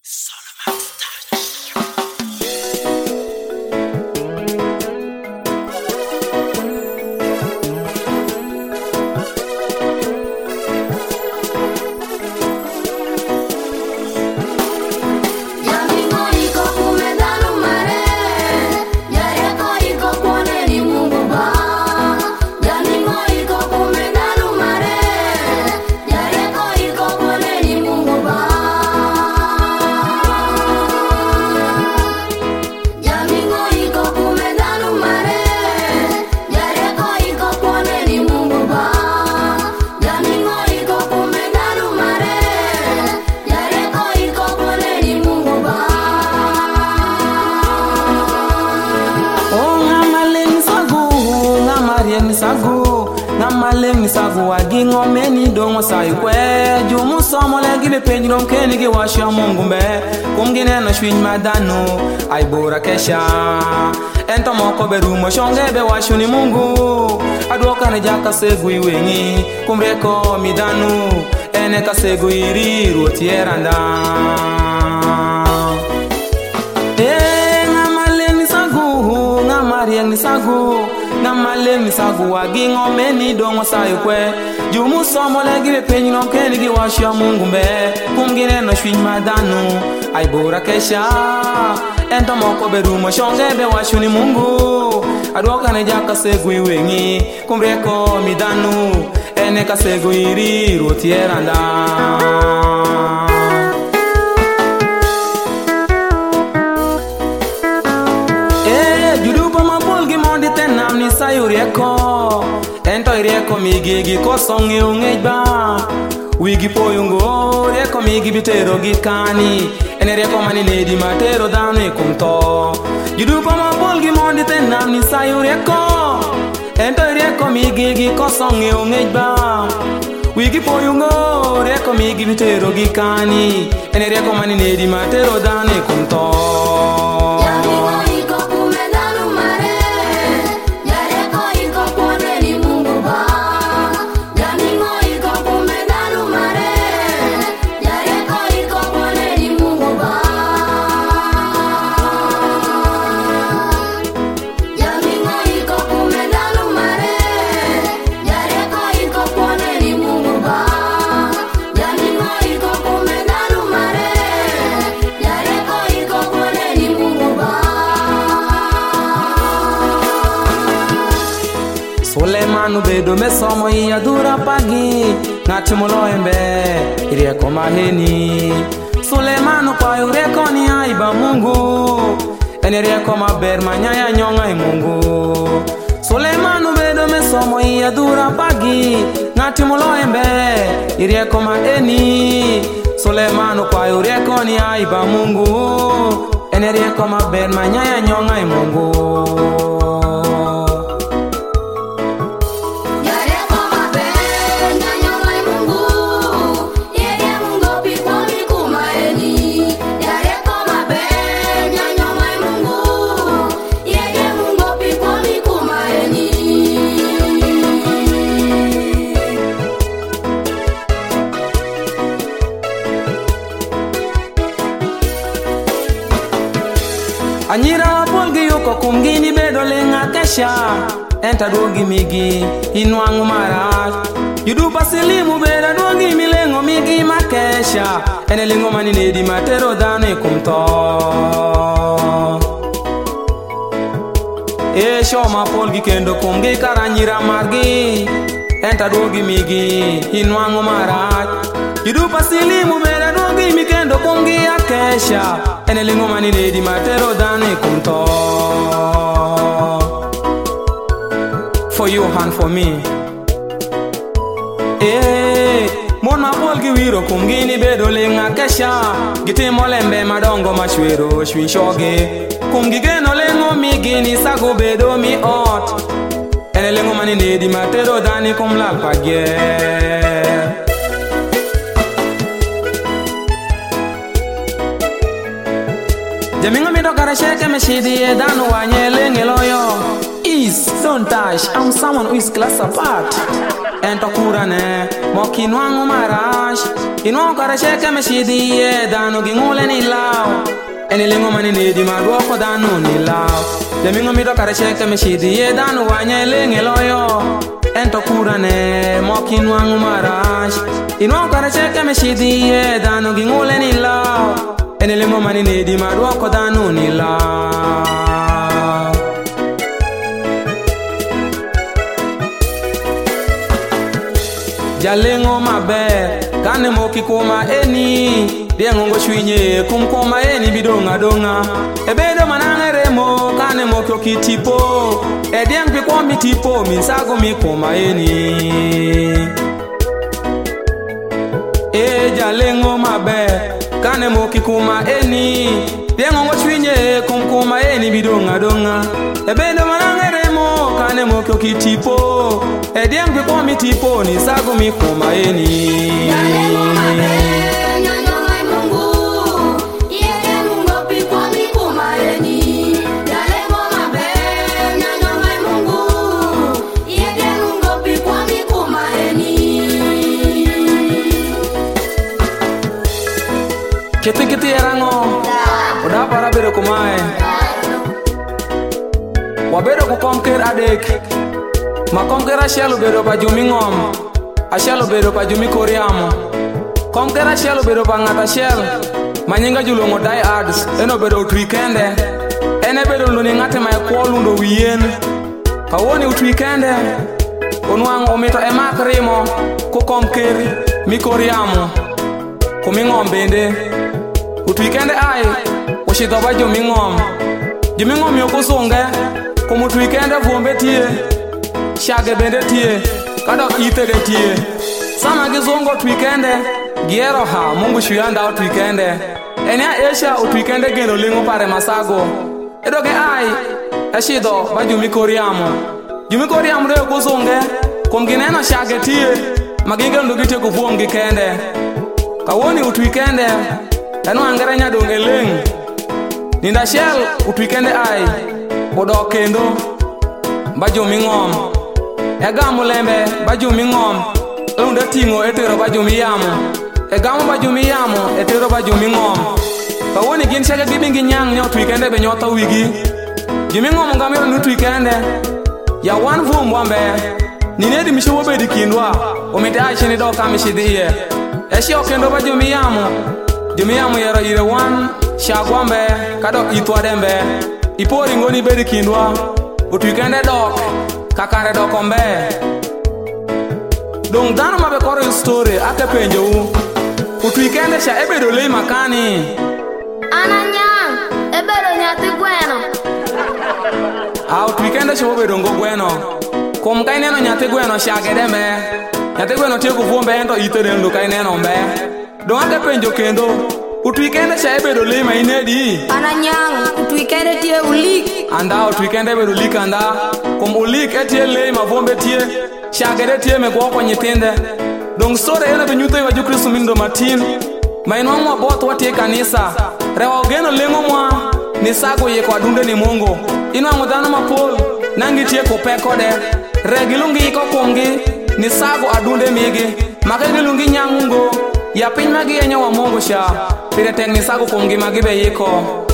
Malem sagu wagi ngomeni dongo sayu kwe Jumu somo legi be penjrom keni gi washa mungu mbe Kumgine na shwiny madano ay bora kesha Ento moko be rumo shonge be washu ni mungu Adwoka ne jaka segu iwengi Kumreko midanu Ene ka segu iri ruoti eranda Ngama sagu Namalem sagu wagi ngomeni dongo sayu kwe Jumu somo legi be penjrom keni gi washa mungu mbe Kumgine na shwiny madanu ay bora kesha Ento moko be rumo shonge be washu ni mungu Adwoka ne jaka segu iwengi Kumreko midanu Ene ka segu iri ruoti eranda Namni sayu rieko Ento rieko migi gi kosongi ungejba Wigi poyungo rieko migi bitero gikani Ene rieko mani nedi matero dano ikumto Judupa mapolgi mondi ten namni sayu rieko Ento rieko migi gi kosongi ungejba Wigi poyungo rieko migi bitero gikani Ene rieko mani nedi matero dano ikumto Sulemanu bedo me somo iya dura pagi Ngati mulo embe irieko maheni Sulemanu kwa yureko ni aiba mungu Eni rieko maber manyaya nyonga mungu Sulemanu bedo me somo iya dura pagi Ngati mulo embe irieko maheni Sulemanu kwa yureko ni aiba mungu Eni rieko maber manyaya nyonga mungu Anyira polgi yuko kumgini bedo lenga kesha Enta dogi migi inwangu marat Yudupa silimu beda dogi milengo migi makesha Ene lingo mani nedi matero dano ikumto Shoma polgi kendo kumgi karanyira margi Enta dogi migi inwangu marat Yudupa silimu beda dogi mikendo kumgi akesha Ene lingo mani nedi matero dane kumto For you and for me Mon mapolgi wiro kumgini bedo lenga kesha Gitimo lembe madongo mashwero shwinshoge Kumgigeno lengo migini sago bedo mi ot Ene lengo mani nedi matero dane kumlal pagye Jamingo mido kara sheke me shidi e danu wanyele ngeloyo Please don't touch, I'm someone who is class apart. Ento kurane, mokinwangu marash. Inwangu karasheke meshidie, dano gingule ni lao. Enilingo manini maruoko dano ni lao. Demingo mido karasheke meshidie, dano wanye linge loyo. Ento kurane, mokinwangu marash. Inwangu karasheke meshidie, dano gingule ni lao. Enilingo manini maruoko dano ni lao. Jalengo maber kane moki kuma eni diengo chwinye kum kuma eni bidonga donga ebedo manangere mo kane moki okitipo dieng bi kwa mitipo minsago mi kuma eni jalengo maber kane moki kuma eni diengo chwinye kum kuma eni bidonga donga ebedo manangere mo kane moki okitipo dieng bi kwa mitipo ni sago mi kuma eni Jalengo maber nyanyo ngai Mungu yeye Mungu pi kwa mi kuma eni Jalengo maber nyanyo ngai Mungu yeye Mungu pi kwa mi kuma eni Kiti erango Uda para bedo kumae Wabedo kukomker adek Makomker achiel obedo pa jumi ng'om achiel obedo pa jumi koriamo komker achiel obedo pa ng'at achiel manyinga juluongo die ads eno obedo utwi kende ene bedo lundo ni ng'ate ma ekwo lundo wien kawuoni utwi kende onwang'o omito emak rimo kukomker mikoriamo kuming'om bende utwi kende ai ushidho pa jumi ng'om yokusunge kumutwi kende vuombe tie shage bende tie kadok itede tie sama gizongo twikende giero ha Mungu shuyanda utwikende enia esha utwikende geno lingo pare masago edoge ai eshido ba jumi koriamo de kuzonge kom gineno shage tie maginge ndo gite kuvuom gikende kawoni utwikende eno angere nya donge leng ninda shel utwikende ai odok kendo ba jumi ng'om Egamo lembe bajumi ng'om Lunde tingo etero bajumi yamo Egamo bajumi yamo etero bajumi ng'om Kawoni gin shake gibingi nyang nyo twikende be nyota wigi Jumi ng'om ngamiro nutwikende Ya wan vum wambe Ninedi mishuwo bedi kindwa Umite aishi doka mishidhiye Eshi okendo bajumi yamo Jumi yamo yero ire wan Shagwambe Kadok itwadembe Ipori ngoni bedi kindwa Utwikende dok kakare dokombe dong dano mabe koro story ake penjo utwikende sha ebedo lei makani Ananyang ebedo nyathi gweno utwikende sha obedo ngo gweno kom kai neno nyathi gweno shage dembe nyathi gweno tieko vuombe ento itede ndo kai neno mbe dong ake penjo kendo utwikende sha ebedo lei ma inedi Ananyang utwikende tie ulik anda utwikende bedo ulik anda kom ulik etie lei ma vuombe tie shagede tie me gwoko nyitinde dong sore ena be nyutho wa Jokristo mindo matin ma inwang'o waboth watie kanisa rewa ogeno lengo mwa ni sago yiko adunde ni Mungu inwang'o dhano mapol nangi tie kope kode regi lungi yiko kumgi ni sago adunde migi makegi lungi nyangungo ya piny magi yenyo wa Mungu sha pire tek ni sago kumgi magi be yiko